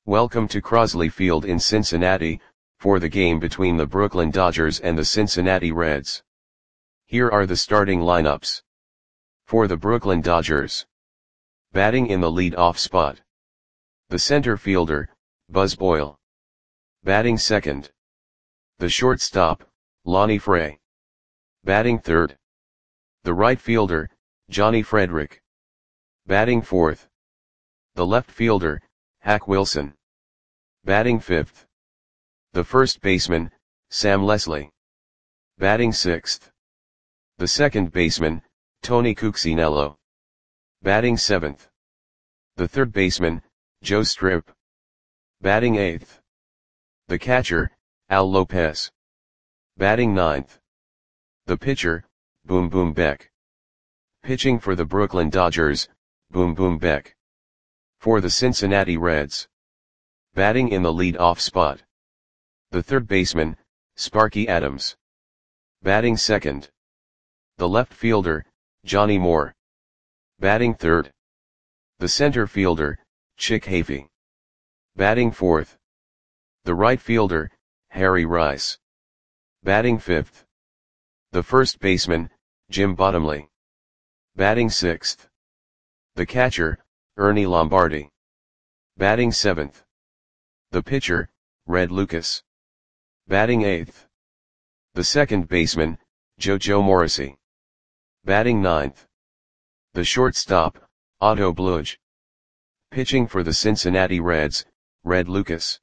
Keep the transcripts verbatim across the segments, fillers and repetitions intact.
Welcome to Crosley Field in Cincinnati, for the game between the Brooklyn Dodgers and the Cincinnati Reds. Here are the starting lineups. For the Brooklyn Dodgers. Batting in the lead-off spot. The center fielder, Buzz Boyle. Batting second. The shortstop, Lonnie Fray. Batting third. The right fielder, Johnny Frederick. Batting fourth. The left fielder, Hack Wilson. Batting fifth. The first baseman, Sam Leslie. Batting sixth. The second baseman, Tony Cuccinello. Batting seventh. The third baseman, Joe Strip. Batting eighth. The catcher, Al Lopez. Batting ninth. The pitcher, Boom Boom Beck. Pitching for the Brooklyn Dodgers, Boom Boom Beck. For the Cincinnati Reds. Batting in the lead-off spot. The third baseman, Sparky Adams. Batting second. The left fielder, Johnny Moore. Batting third. The center fielder, Chick Hafey. Batting fourth. The right fielder, Harry Rice. Batting fifth. The first baseman, Jim Bottomley. Batting sixth. The catcher, Ernie Lombardi. Batting seventh. The pitcher, Red Lucas. Batting eighth. The second baseman, JoJo Morrissey. Batting ninth. The shortstop, Otto Bluge. Pitching for the Cincinnati Reds, Red Lucas.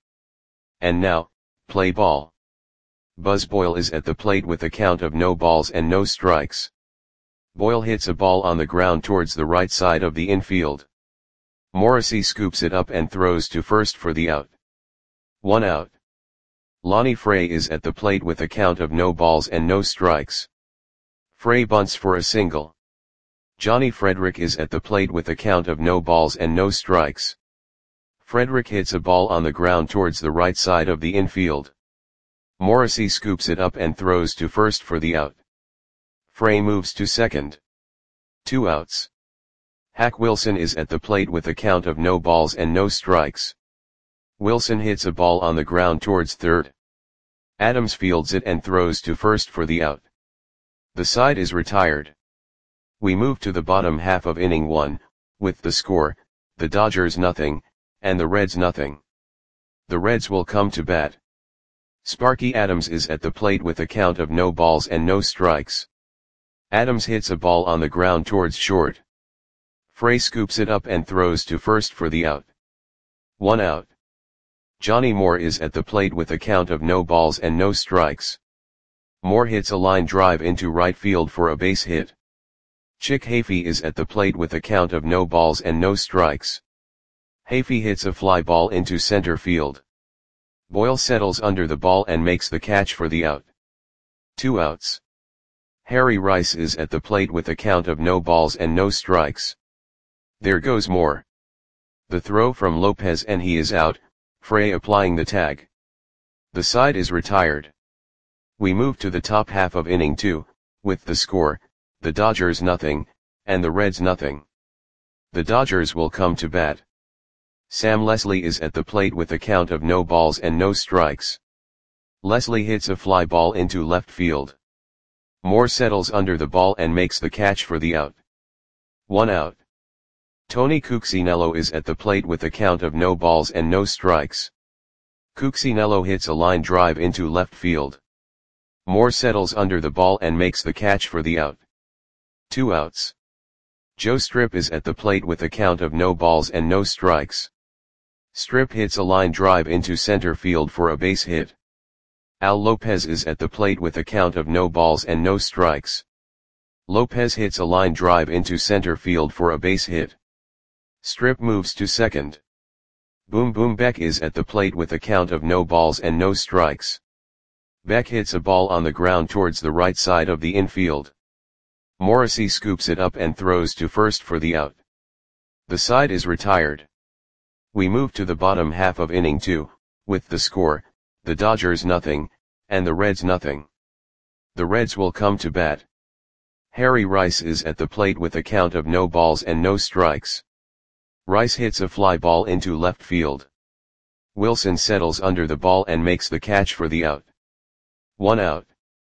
And now, play ball. Buzz Boyle is at the plate with a count of no balls and no strikes. Boyle hits a ball on the ground towards the right side of the infield. Morrissey scoops it up and throws to first for the out. One out. Lonnie Fray is at the plate with a count of no balls and no strikes. Fray bunts for a single. Johnny Frederick is at the plate with a count of no balls and no strikes. Frederick hits a ball on the ground towards the right side of the infield. Morrissey scoops it up and throws to first for the out. Fray moves to second. Two outs. Hack Wilson is at the plate with a count of no balls and no strikes. Wilson hits a ball on the ground towards third. Adams fields it and throws to first for the out. The side is retired. We move to the bottom half of inning one, with the score, the Dodgers nothing, and the Reds nothing. The Reds will come to bat. Sparky Adams is at the plate with a count of no balls and no strikes. Adams hits a ball on the ground towards short. Fray scoops it up and throws to first for the out. One out. Johnny Moore is at the plate with a count of no balls and no strikes. Moore hits a line drive into right field for a base hit. Chick Hafey is at the plate with a count of no balls and no strikes. Hafey hits a fly ball into center field. Boyle settles under the ball and makes the catch for the out. Two outs. Harry Rice is at the plate with a count of no balls and no strikes. There goes Moore. The throw from Lopez and he is out, Fray applying the tag. The side is retired. We move to the top half of inning two, with the score, the Dodgers nothing, and the Reds nothing. The Dodgers will come to bat. Sam Leslie is at the plate with a count of no balls and no strikes. Leslie hits a fly ball into left field. Moore settles under the ball and makes the catch for the out. One out. Tony Cuccinello is at the plate with a count of no balls and no strikes. Cuccinello hits a line drive into left field. Moore settles under the ball and makes the catch for the out. Two outs. Joe Strip is at the plate with a count of no balls and no strikes. Strip hits a line drive into center field for a base hit. Al Lopez is at the plate with a count of no balls and no strikes. Lopez hits a line drive into center field for a base hit. Strip moves to second. Boom Boom Beck is at the plate with a count of no balls and no strikes. Beck hits a ball on the ground towards the right side of the infield. Morrissey scoops it up and throws to first for the out. The side is retired. We move to the bottom half of inning two, with the score, the Dodgers nothing, and the Reds nothing. The Reds will come to bat. Harry Rice is at the plate with a count of no balls and no strikes. Rice hits a fly ball into left field. Wilson settles under the ball and makes the catch for the out. One out.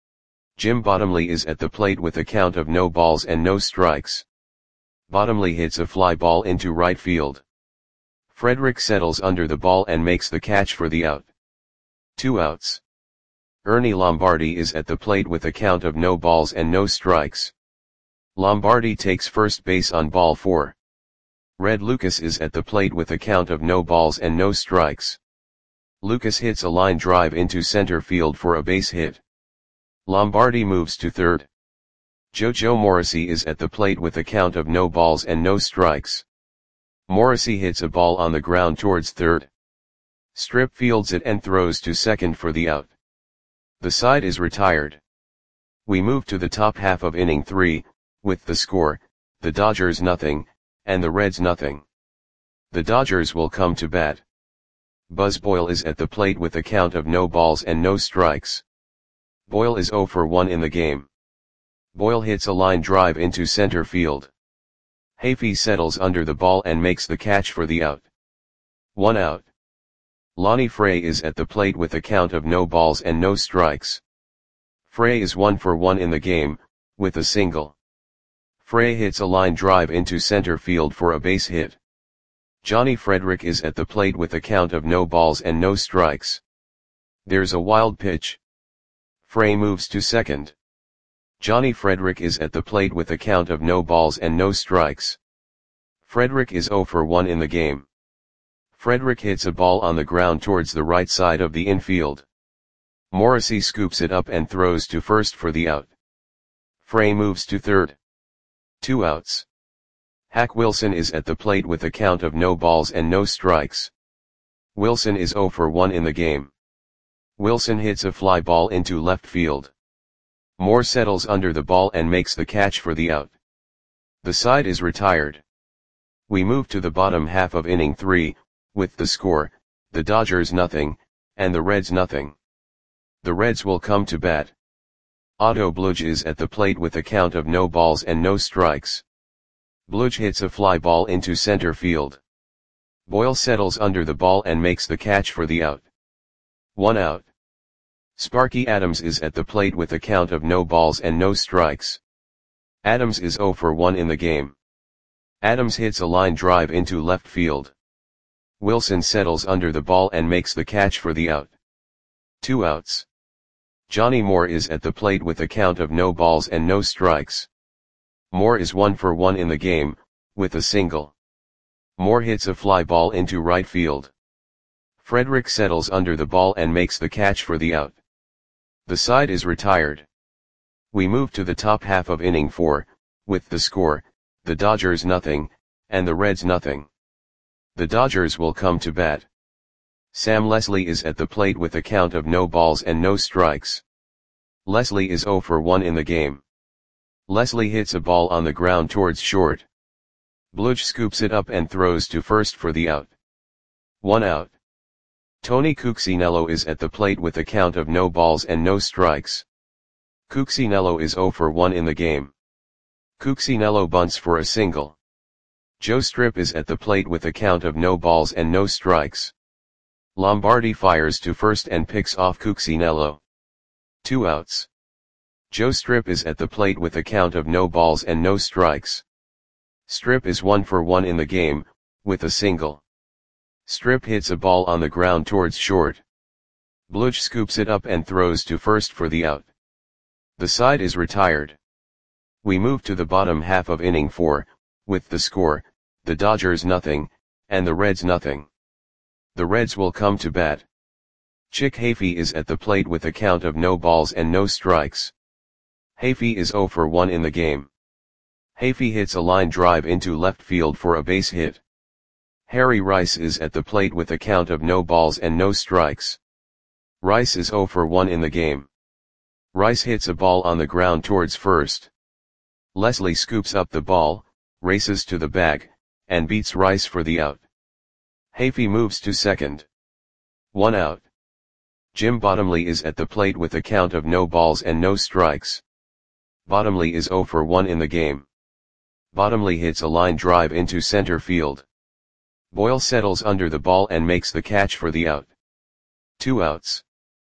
Jim Bottomley is at the plate with a count of no balls and no strikes. Bottomley hits a fly ball into right field. Frederick settles under the ball and makes the catch for the out. Two outs. Ernie Lombardi is at the plate with a count of no balls and no strikes. Lombardi takes first base on ball four. Red Lucas is at the plate with a count of no balls and no strikes. Lucas hits a line drive into center field for a base hit. Lombardi moves to third. JoJo Morrissey is at the plate with a count of no balls and no strikes. Morrissey hits a ball on the ground towards third. Strip fields it and throws to second for the out. The side is retired. We move to the top half of inning three, with the score, the Dodgers nothing, and the Reds nothing. The Dodgers will come to bat. Buzz Boyle is at the plate with a count of no balls and no strikes. Boyle is oh for one in the game. Boyle hits a line drive into center field. Hafey settles under the ball and makes the catch for the out. One out. Lonnie Frey is at the plate with a count of no balls and no strikes. Frey is one for one in the game, with a single. Frey hits a line drive into center field for a base hit. Johnny Frederick is at the plate with a count of no balls and no strikes. There's a wild pitch. Frey moves to second. Johnny Frederick is at the plate with a count of no balls and no strikes. Frederick is oh for one in the game. Frederick hits a ball on the ground towards the right side of the infield. Morrissey scoops it up and throws to first for the out. Frey moves to third. Two outs. Hack Wilson is at the plate with a count of no balls and no strikes. Wilson is oh for one in the game. Wilson hits a fly ball into left field. Moore settles under the ball and makes the catch for the out. The side is retired. We move to the bottom half of inning three, with the score, the Dodgers nothing, and the Reds nothing. The Reds will come to bat. Otto Bludge is at the plate with a count of no balls and no strikes. Bludge hits a fly ball into center field. Boyle settles under the ball and makes the catch for the out. One out. Sparky Adams is at the plate with a count of no balls and no strikes. Adams is oh for one in the game. Adams hits a line drive into left field. Wilson settles under the ball and makes the catch for the out. Two outs. Johnny Moore is at the plate with a count of no balls and no strikes. Moore is one for one in the game, with a single. Moore hits a fly ball into right field. Frederick settles under the ball and makes the catch for the out. The side is retired. We move to the top half of inning four, with the score, the Dodgers nothing, and the Reds nothing. The Dodgers will come to bat. Sam Leslie is at the plate with a count of no balls and no strikes. Leslie is oh for one in the game. Leslie hits a ball on the ground towards short. Bludge scoops it up and throws to first for the out. One out. Tony Cuccinello is at the plate with a count of no balls and no strikes. Cuccinello is oh for one in the game. Cuccinello bunts for a single. Joe Strip is at the plate with a count of no balls and no strikes. Lombardi fires to first and picks off Cuccinello. Two outs. Joe Strip is at the plate with a count of no balls and no strikes. Strip is one for one in the game, with a single. Strip hits a ball on the ground towards short. Bludge scoops it up and throws to first for the out. The side is retired. We move to the bottom half of inning four, with the score, the Dodgers nothing, and the Reds nothing. The Reds will come to bat. Chick Hafey is at the plate with a count of no balls and no strikes. Hafey is oh for one in the game. Hafey hits a line drive into left field for a base hit. Harry Rice is at the plate with a count of no balls and no strikes. Rice is oh for one in the game. Rice hits a ball on the ground towards first. Leslie scoops up the ball, races to the bag, and beats Rice for the out. Hafey moves to second. One out. Jim Bottomley is at the plate with a count of no balls and no strikes. Bottomley is oh for one in the game. Bottomley hits a line drive into center field. Boyle settles under the ball and makes the catch for the out. two outs.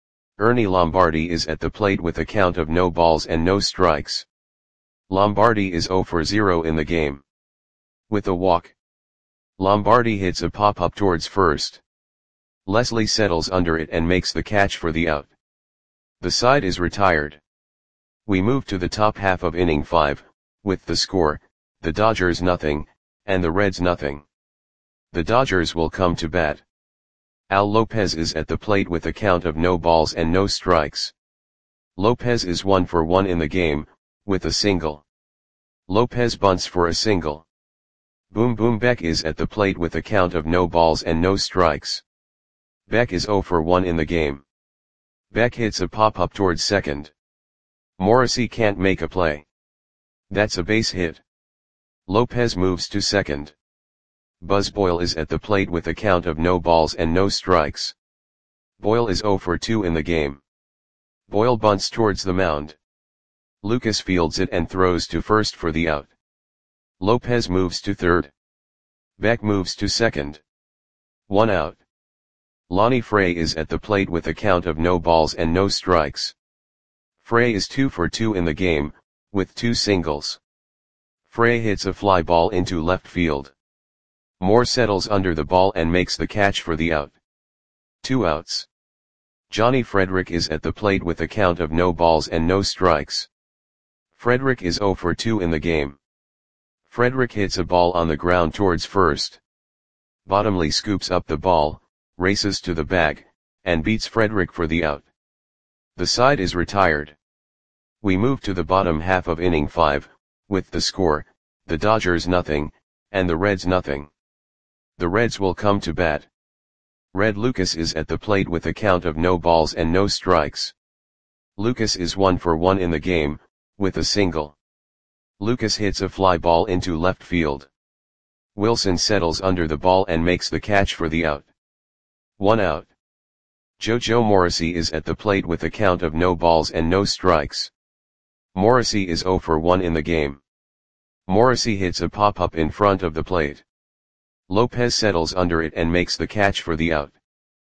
Ernie Lombardi is at the plate with a count of no balls and no strikes. Lombardi is zero for zero in the game. With a walk, Lombardi hits a pop-up towards first. Leslie settles under it and makes the catch for the out. The side is retired. We move to the top half of inning five, with the score, the Dodgers nothing, and the Reds nothing. The Dodgers will come to bat. Al Lopez is at the plate with a count of no balls and no strikes. Lopez is one for one in the game, with a single. Lopez bunts for a single. Boom Boom Beck is at the plate with a count of no balls and no strikes. Beck is zero for one in the game. Beck hits a pop-up towards second. Morrissey can't make a play. That's a base hit. Lopez moves to second. Buzz Boyle is at the plate with a count of no balls and no strikes. Boyle is zero for two in the game. Boyle bunts towards the mound. Lucas fields it and throws to first for the out. Lopez moves to third. Beck moves to second. One out. Lonnie Frey is at the plate with a count of no balls and no strikes. Frey is two for two in the game, with two singles. Frey hits a fly ball into left field. Moore settles under the ball and makes the catch for the out. Two outs. Johnny Frederick is at the plate with a count of no balls and no strikes. Frederick is zero for two in the game. Frederick hits a ball on the ground towards first. Bottomley scoops up the ball, races to the bag, and beats Frederick for the out. The side is retired. We move to the bottom half of inning five, with the score, the Dodgers nothing, and the Reds nothing. The Reds will come to bat. Red Lucas is at the plate with a count of no balls and no strikes. Lucas is one for one in the game, with a single. Lucas hits a fly ball into left field. Wilson settles under the ball and makes the catch for the out. One out. JoJo Morrissey is at the plate with a count of no balls and no strikes. Morrissey is zero for one in the game. Morrissey hits a pop-up in front of the plate. Lopez settles under it and makes the catch for the out.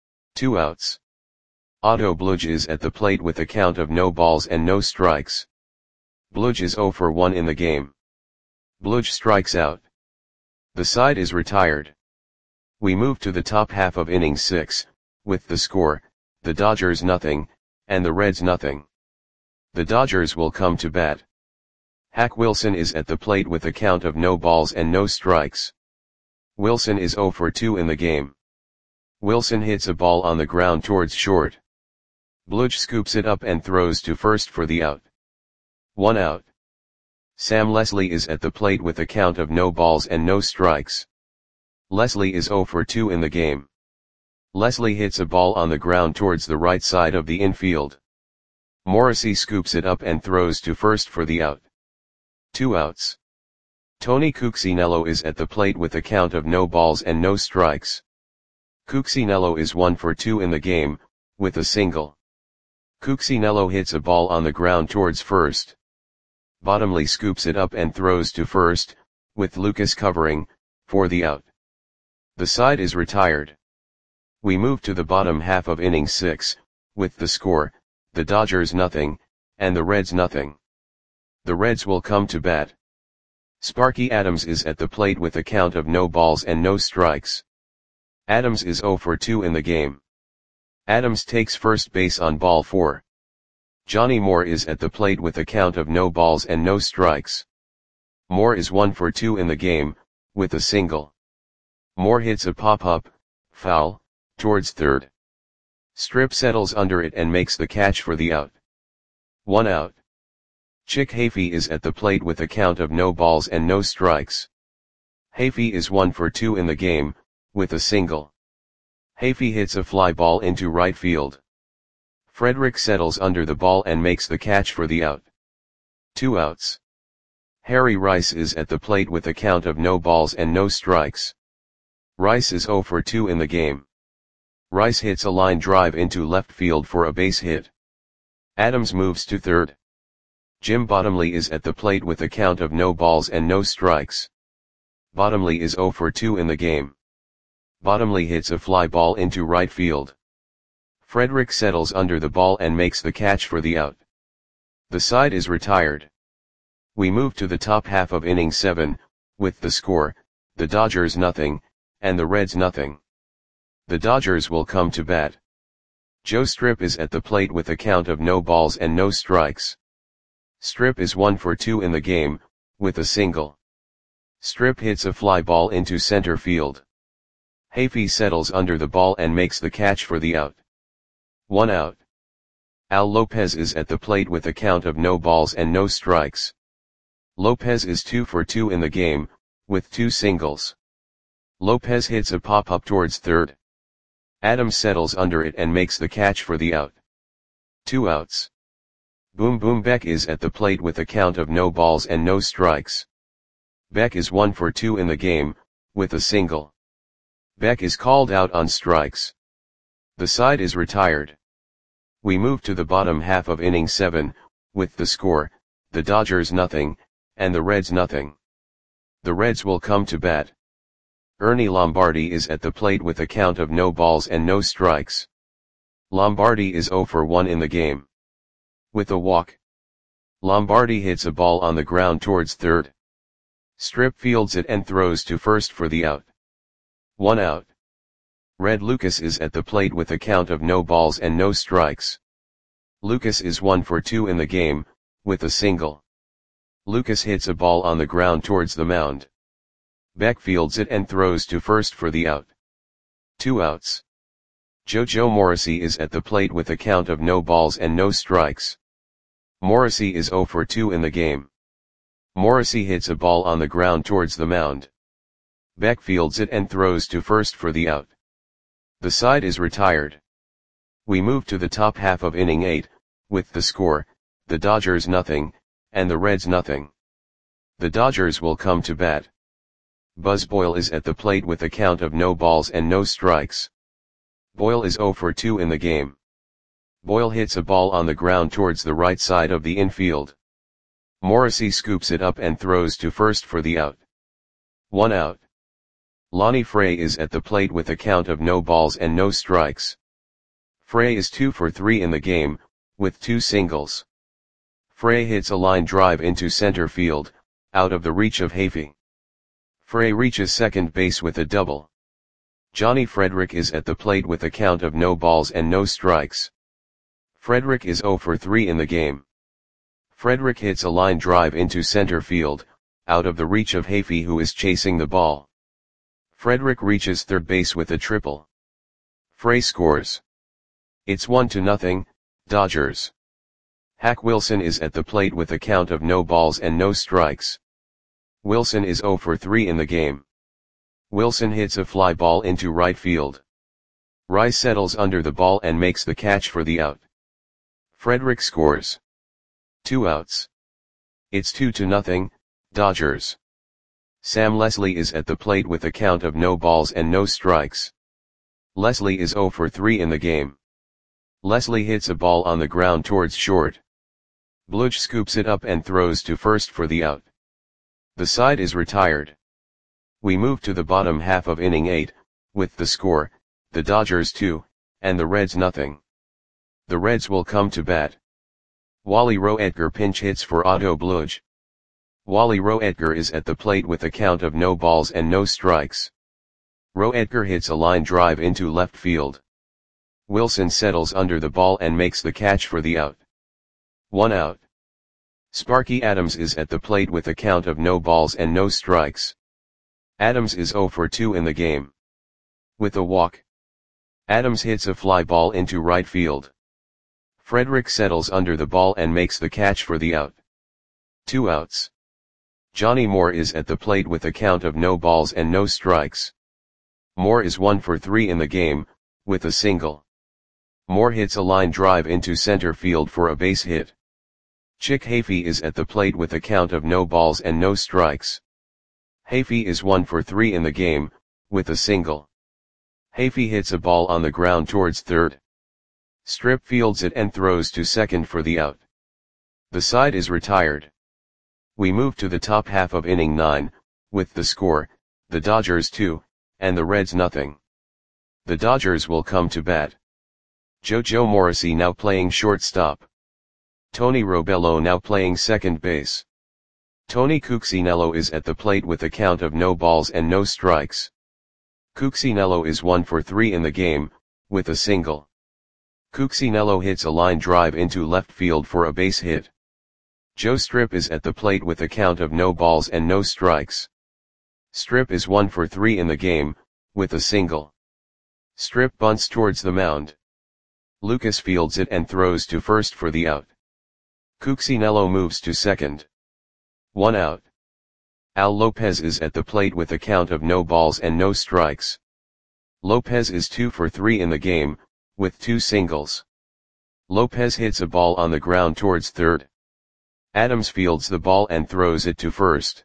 Two outs. Otto Bludge is at the plate with a count of no balls and no strikes. Bludge is zero for one in the game. Bludge strikes out. The side is retired. We move to the top half of inning six, with the score, the Dodgers nothing, and the Reds nothing. The Dodgers will come to bat. Hack Wilson is at the plate with a count of no balls and no strikes. Wilson is zero for two in the game. Wilson hits a ball on the ground towards short. Bludge scoops it up and throws to first for the out. One out. Sam Leslie is at the plate with a count of no balls and no strikes. Leslie is zero for two in the game. Leslie hits a ball on the ground towards the right side of the infield. Morrissey scoops it up and throws to first for the out. Two outs. Tony Cuccinello is at the plate with a count of no balls and no strikes. Cuccinello is one for two in the game, with a single. Cuccinello hits a ball on the ground towards first. Bottomley scoops it up and throws to first, with Lucas covering, for the out. The side is retired. We move to the bottom half of inning six, with the score, the Dodgers nothing, and the Reds nothing. The Reds will come to bat. Sparky Adams is at the plate with a count of no balls and no strikes. Adams is zero for two in the game. Adams takes first base on ball four. Johnny Moore is at the plate with a count of no balls and no strikes. Moore is one for two in the game, with a single. Moore hits a pop-up, foul, towards third. Strip settles under it and makes the catch for the out. One out. Chick Hafey is at the plate with a count of no balls and no strikes. Hafey is one for two in the game, with a single. Hafey hits a fly ball into right field. Frederick settles under the ball and makes the catch for the out. Two outs. Harry Rice is at the plate with a count of no balls and no strikes. Rice is zero for two in the game. Rice hits a line drive into left field for a base hit. Adams moves to third. Jim Bottomley is at the plate with a count of no balls and no strikes. Bottomley is zero for two in the game. Bottomley hits a fly ball into right field. Frederick settles under the ball and makes the catch for the out. The side is retired. We move to the top half of inning seven, with the score, the Dodgers nothing, and the Reds nothing. The Dodgers will come to bat. Joe Strip is at the plate with a count of no balls and no strikes. Strip is one for two in the game, with a single. Strip hits a fly ball into center field. Hafey settles under the ball and makes the catch for the out. One out. Al Lopez is at the plate with a count of no balls and no strikes. Lopez is two for two in the game, with two singles. Lopez hits a pop-up towards third. Adams settles under it and makes the catch for the out. Two outs. Boom Boom Beck is at the plate with a count of no balls and no strikes. Beck is one for two in the game, with a single. Beck is called out on strikes. The side is retired. We move to the bottom half of inning seven, with the score, the Dodgers nothing, and the Reds nothing. The Reds will come to bat. Ernie Lombardi is at the plate with a count of no balls and no strikes. Lombardi is zero for one in the game. With a walk. Lombardi hits a ball on the ground towards third. Strip fields it and throws to first for the out. One out. Red Lucas is at the plate with a count of no balls and no strikes. Lucas is one for two in the game, with a single. Lucas hits a ball on the ground towards the mound. Beck fields it and throws to first for the out. Two outs. JoJo Morrissey is at the plate with a count of no balls and no strikes. Morrissey is zero for two in the game. Morrissey hits a ball on the ground towards the mound. Beck fields it and throws to first for the out. The side is retired. We move to the top half of inning eight, with the score, the Dodgers nothing, and the Reds nothing. The Dodgers will come to bat. Buzz Boyle is at the plate with a count of no balls and no strikes. Boyle is zero for two in the game. Boyle hits a ball on the ground towards the right side of the infield. Morrissey scoops it up and throws to first for the out. One out. Lonnie Frey is at the plate with a count of no balls and no strikes. Frey is two for three in the game, with two singles. Frey hits a line drive into center field, out of the reach of Hafey. Frey reaches second base with a double. Johnny Frederick is at the plate with a count of no balls and no strikes. Frederick is zero for three in the game. Frederick hits a line drive into center field, out of the reach of Hafey who is chasing the ball. Frederick reaches third base with a triple. Frey scores. It's one to nothing, Dodgers. Hack Wilson is at the plate with a count of no balls and no strikes. Wilson is zero for three in the game. Wilson hits a fly ball into right field. Rice settles under the ball and makes the catch for the out. Frederick scores. Two outs. It's two to nothing, Dodgers. Sam Leslie is at the plate with a count of no balls and no strikes. Leslie is zero for three in the game. Leslie hits a ball on the ground towards short. Bluch scoops it up and throws to first for the out. The side is retired. We move to the bottom half of inning eight, with the score, the Dodgers two, and the Reds nothing. The Reds will come to bat. Wally Roetger pinch hits for Otto Bluch. Wally Roetger is at the plate with a count of no balls and no strikes. Roetger hits a line drive into left field. Wilson settles under the ball and makes the catch for the out. One out. Sparky Adams is at the plate with a count of no balls and no strikes. Adams is zero for two in the game. With a walk. Adams hits a fly ball into right field. Frederick settles under the ball and makes the catch for the out. Two outs. Johnny Moore is at the plate with a count of no balls and no strikes. Moore is one for three in the game, with a single. Moore hits a line drive into center field for a base hit. Chick Hafey is at the plate with a count of no balls and no strikes. Hafey is one for three in the game, with a single. Hafey hits a ball on the ground towards third. Strip fields it and throws to second for the out. The side is retired. We move to the top half of inning nine, with the score, the Dodgers two, and the Reds nothing. The Dodgers will come to bat. JoJo Morrissey now playing shortstop. Tony Robello now playing second base. Tony Cuccinello is at the plate with a count of no balls and no strikes. Cuccinello is one for three in the game, with a single. Cuccinello hits a line drive into left field for a base hit. Joe Strip is at the plate with a count of no balls and no strikes. Strip is one for three in the game, with a single. Strip bunts towards the mound. Lucas fields it and throws to first for the out. Cuccinello moves to second. One out. Al Lopez is at the plate with a count of no balls and no strikes. Lopez is two for three in the game, with two singles. Lopez hits a ball on the ground towards third. Adams fields the ball and throws it to first.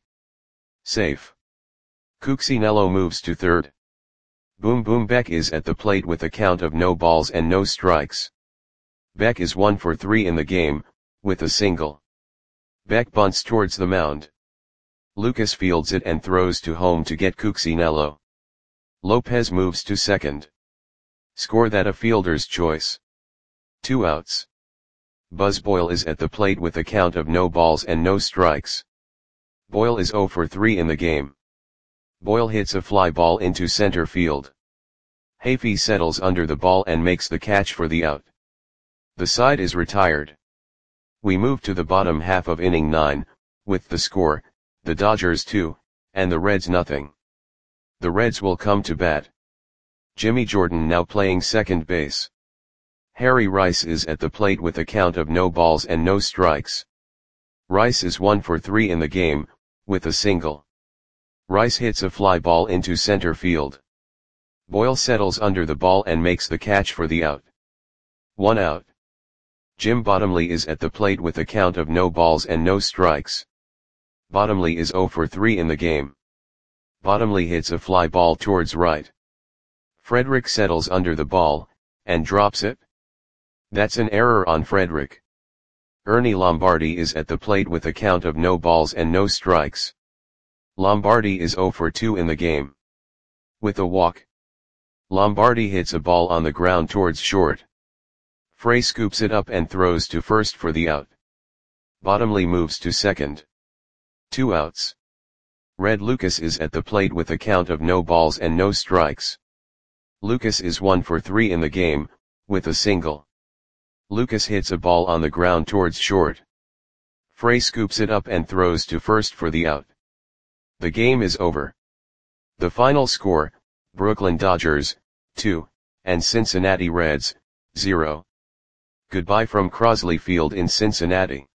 Safe. Cuccinello moves to third. Boom Boom Beck is at the plate with a count of no balls and no strikes. Beck is one for three in the game, with a single. Beck bunts towards the mound. Lucas fields it and throws to home to get Cuccinello. Lopez moves to second. Score that a fielder's choice. Two outs. Buzz Boyle is at the plate with a count of no balls and no strikes. Boyle is zero for three in the game. Boyle hits a fly ball into center field. Hafey settles under the ball and makes the catch for the out. The side is retired. We move to the bottom half of inning nine, with the score, the Dodgers two, and the Reds nothing. The Reds will come to bat. Jimmy Jordan now playing second base. Harry Rice is at the plate with a count of no balls and no strikes. Rice is one for three in the game, with a single. Rice hits a fly ball into center field. Boyle settles under the ball and makes the catch for the out. One out. Jim Bottomley is at the plate with a count of no balls and no strikes. Bottomley is zero for three in the game. Bottomley hits a fly ball towards right. Frederick settles under the ball, and drops it. That's an error on Frederick. Ernie Lombardi is at the plate with a count of no balls and no strikes. Lombardi is zero for two in the game. With a walk. Lombardi hits a ball on the ground towards short. Frey scoops it up and throws to first for the out. Bottomley moves to second. Two outs. Red Lucas is at the plate with a count of no balls and no strikes. Lucas is one for three in the game, with a single. Lucas hits a ball on the ground towards short. Frey scoops it up and throws to first for the out. The game is over. The final score, Brooklyn Dodgers, two, and Cincinnati Reds, zero. Goodbye from Crosley Field in Cincinnati.